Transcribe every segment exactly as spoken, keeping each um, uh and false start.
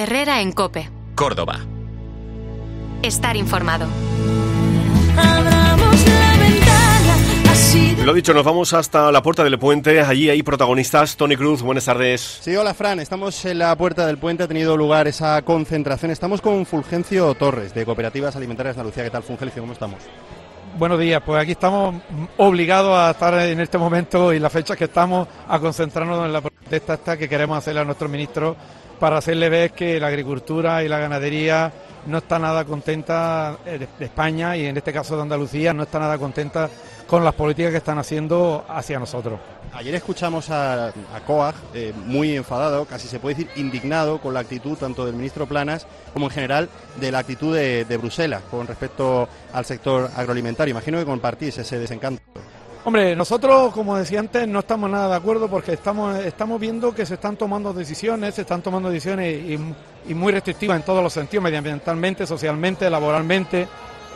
Herrera en COPE. Córdoba. Estar informado. Abramos la ventana, así. Lo dicho, nos vamos hasta la Puerta del Puente. Allí hay protagonistas. Tony Cruz, buenas tardes. Sí, hola Fran, estamos en la Puerta del Puente, ha tenido lugar esa concentración. Estamos con Fulgencio Torres, de Cooperativas Alimentarias de Andalucía. ¿Qué tal, Fulgencio? ¿Cómo estamos? Buenos días, pues aquí estamos obligados a estar en este momento y las fechas que estamos a concentrarnos en la protesta esta que queremos hacerle a nuestro ministro para hacerle ver que la agricultura y la ganadería no está nada contenta de España y en este caso de Andalucía no está nada contenta con las políticas que están haciendo hacia nosotros. Ayer escuchamos a, a Coag eh, muy enfadado, casi se puede decir indignado con la actitud tanto del ministro Planas como en general de la actitud de, de Bruselas con respecto al sector agroalimentario. Imagino que compartís ese desencanto. Hombre, nosotros, como decía antes, no estamos nada de acuerdo porque estamos estamos viendo que se están tomando decisiones, se están tomando decisiones y, y muy restrictivas en todos los sentidos, medioambientalmente, socialmente, laboralmente,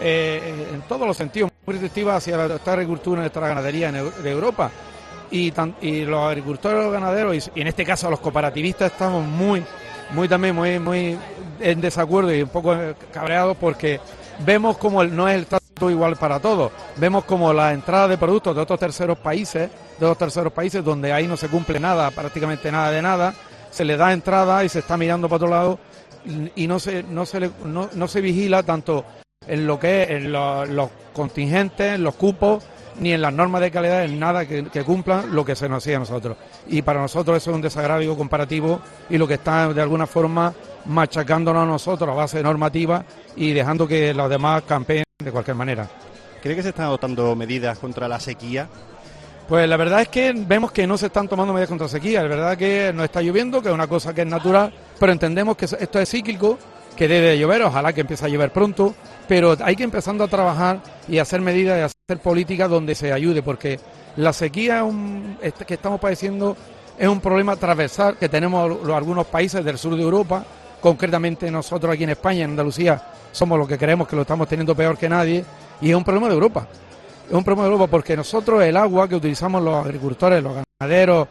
eh, en todos los sentidos, muy restrictivas hacia nuestra agricultura y nuestra ganadería en, de Europa. Y, tan, y los agricultores y los ganaderos, y, y en este caso los cooperativistas, estamos muy, muy también muy, muy en desacuerdo y un poco cabreados porque vemos como el, no es el trato igual para todos. Vemos como la entrada de productos de otros terceros países, de otros terceros países donde ahí no se cumple nada, prácticamente nada de nada, se le da entrada y se está mirando para otro lado y, y no se no se le, no, no se vigila tanto en lo que es en lo, los contingentes, en los cupos, ni en las normas de calidad, en nada que, que cumplan lo que se nos hacía a nosotros. Y para nosotros eso es un desagravio comparativo y lo que está de alguna forma machacándonos a nosotros a base de normativa y dejando que los demás campeen de cualquier manera. ¿Cree que se están adoptando medidas contra la sequía? Pues la verdad es que vemos que no se están tomando medidas contra la sequía. La verdad que no está lloviendo, que es una cosa que es natural, pero entendemos que esto es cíclico, que debe de llover, ojalá que empiece a llover pronto, pero hay que empezando a trabajar y hacer medidas y hacer políticas donde se ayude, porque la sequía es un, que estamos padeciendo es un problema transversal que tenemos los, algunos países del sur de Europa, concretamente nosotros aquí en España, en Andalucía, somos los que creemos que lo estamos teniendo peor que nadie, y es un problema de Europa. Es un problema de Europa porque nosotros el agua que utilizamos los agricultores, los ganaderos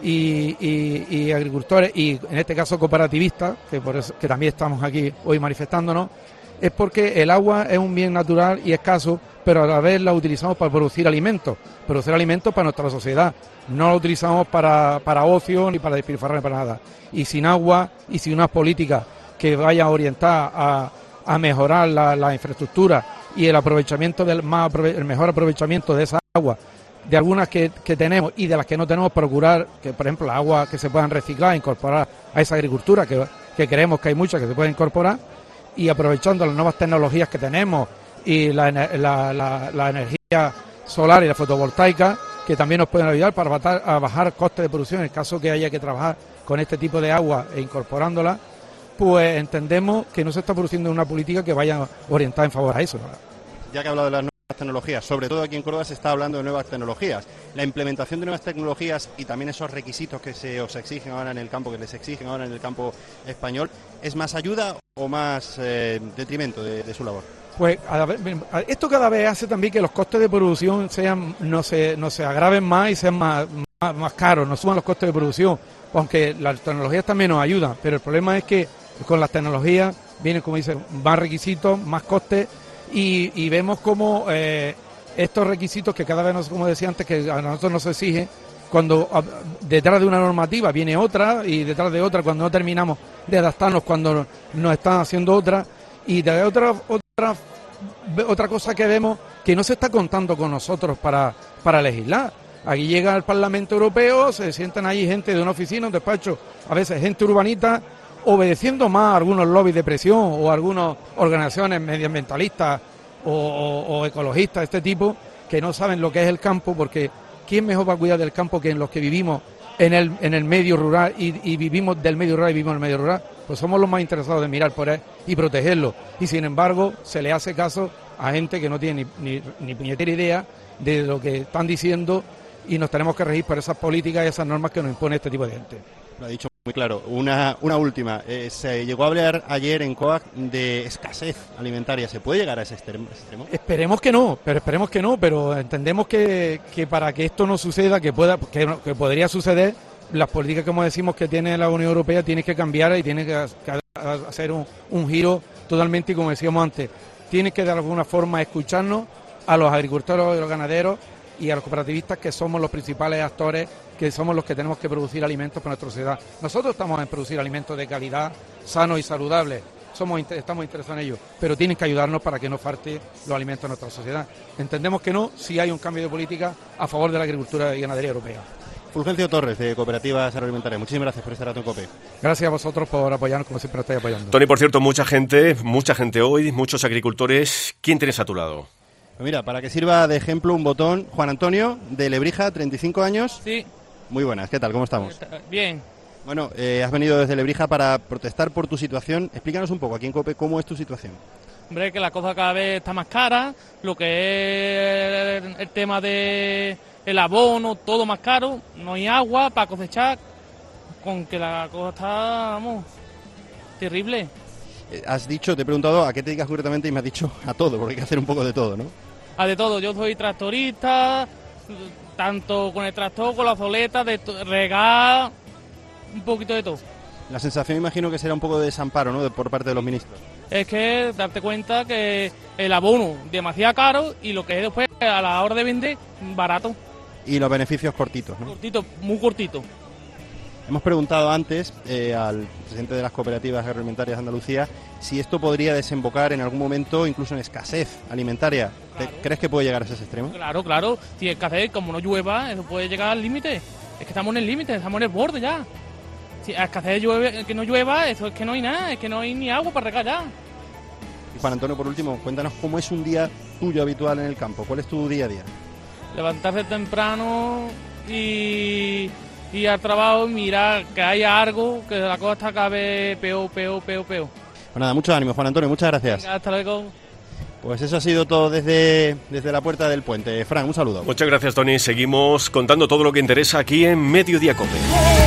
y, y, y agricultores, y en este caso cooperativistas, que, por eso, que también estamos aquí hoy manifestándonos, es porque el agua es un bien natural y escaso, pero a la vez la utilizamos para producir alimentos, producir alimentos para nuestra sociedad. No la utilizamos para, para ocio ni para despilfarrar ni para nada. Y sin agua y sin unas políticas que vayan orientadas a, a mejorar la, la infraestructura y el aprovechamiento del más el mejor aprovechamiento de esa agua, de algunas que, que tenemos y de las que no tenemos, procurar que, por ejemplo, las aguas que se puedan reciclar, incorporar a esa agricultura, que, que creemos que hay muchas que se pueden incorporar, y aprovechando las nuevas tecnologías que tenemos y la, la, la, la energía solar y la fotovoltaica, que también nos pueden ayudar para bajar, a bajar costes de producción en el caso que haya que trabajar con este tipo de agua e incorporándola, pues entendemos que no se está produciendo una política que vaya orientada en favor a eso, ¿no? Ya que ha hablado de las nuevas tecnologías, sobre todo aquí en Córdoba se está hablando de nuevas tecnologías. La implementación de nuevas tecnologías y también esos requisitos que se os exigen ahora en el campo, que les exigen ahora en el campo español, ¿es más ayuda o más eh, detrimento de, de su labor? Pues a ver, esto cada vez hace también que los costes de producción sean no se no se agraven más y sean más, más, más caros, no suban los costes de producción, aunque las tecnologías también nos ayudan, pero el problema es que con las tecnologías vienen, como dicen, más requisitos, más costes y, y vemos como eh, estos requisitos que cada vez, nos, como decía antes, que a nosotros nos exige, cuando a, detrás de una normativa viene otra y detrás de otra cuando no terminamos de adaptarnos, cuando nos están haciendo otra y de otra otra otra cosa que vemos que no se está contando con nosotros para, para legislar. Aquí llega el Parlamento Europeo, se sientan ahí gente de una oficina, un despacho, a veces gente urbanita, obedeciendo más a algunos lobbies de presión o a algunas organizaciones medioambientalistas o, o, o ecologistas de este tipo, que no saben lo que es el campo, porque ¿quién mejor va a cuidar del campo que en los que vivimos en el, en el medio rural y, y vivimos del medio rural y vivimos en el medio rural? Pues somos los más interesados de mirar por él y protegerlo. Y sin embargo, se le hace caso a gente que no tiene ni, ni, ni puñetera idea de lo que están diciendo y nos tenemos que regir por esas políticas y esas normas que nos impone este tipo de gente. Lo ha dicho muy claro. Una, una última. Eh, se llegó a hablar ayer en Coag de escasez alimentaria. ¿Se puede llegar a ese extremo? Esperemos que no, pero esperemos que no, pero entendemos que, que para que esto no suceda, que pueda, que, que podría suceder, las políticas, como decimos, que tiene la Unión Europea tiene que cambiar y tiene que, que hacer un, un giro totalmente, como decíamos antes, tiene que de alguna forma escucharnos a los agricultores y los ganaderos y a los cooperativistas, que somos los principales actores, que somos los que tenemos que producir alimentos para nuestra sociedad. Nosotros estamos en producir alimentos de calidad, sanos y saludables, somos estamos interesados en ello, pero tienen que ayudarnos para que no falte los alimentos a nuestra sociedad. Entendemos que no, si hay un cambio de política a favor de la agricultura y ganadería europea. Fulgencio Torres, de Cooperativas Agroalimentarias, muchísimas gracias por estar rato en COPE. Gracias a vosotros por apoyarnos, como siempre nos estáis apoyando. Tony, por cierto, mucha gente, mucha gente hoy, muchos agricultores. ¿Quién tienes a tu lado? Pues mira, para que sirva de ejemplo un botón, Juan Antonio, de Lebrija, treinta y cinco años. Sí. Muy buenas, ¿qué tal? ¿Cómo estamos? Bien. Bueno, eh, has venido desde Lebrija para protestar por tu situación. Explícanos un poco aquí en COPE cómo es tu situación. Hombre, que la cosa cada vez está más cara, lo que es el tema de el abono, todo más caro, no hay agua para cosechar, con que la cosa está, vamos, terrible. Eh, has dicho, te he preguntado a qué te dedicas concretamente y me has dicho a todo, porque hay que hacer un poco de todo, ¿no? A de todo, yo soy tractorista, tanto con el tractor, con la soleta, de to- regar, un poquito de todo. La sensación imagino que será un poco de desamparo, ¿no?, de, por parte de los ministros. Es que darte cuenta que el abono demasiado caro y lo que es después a la hora de vender barato. Y los beneficios cortitos, ¿no? Cortito, muy cortito. Hemos preguntado antes eh, al presidente de las cooperativas agroalimentarias de Andalucía si esto podría desembocar en algún momento incluso en escasez alimentaria. Claro. ¿Crees que puede llegar a ese extremo? Claro, claro. Si es escasez, como no llueva, eso puede llegar al límite. Es que estamos en el límite, estamos en el borde ya. Si a escasez llueve, que no llueva, eso es que no hay nada, es que no hay ni agua para regar ya. Y Juan Antonio, por último, cuéntanos cómo es un día tuyo habitual en el campo. ¿Cuál es tu día a día? Levantarse temprano y ir al trabajo y mirar que haya algo, que la cosa está cada vez peor, peor, peor, peor. Pues nada, mucho ánimo, Juan Antonio, muchas gracias. Venga, hasta luego. Pues eso ha sido todo desde, desde la puerta del puente. Fran, un saludo. Muchas gracias, Tony. Seguimos contando todo lo que interesa aquí en Mediodía COPE.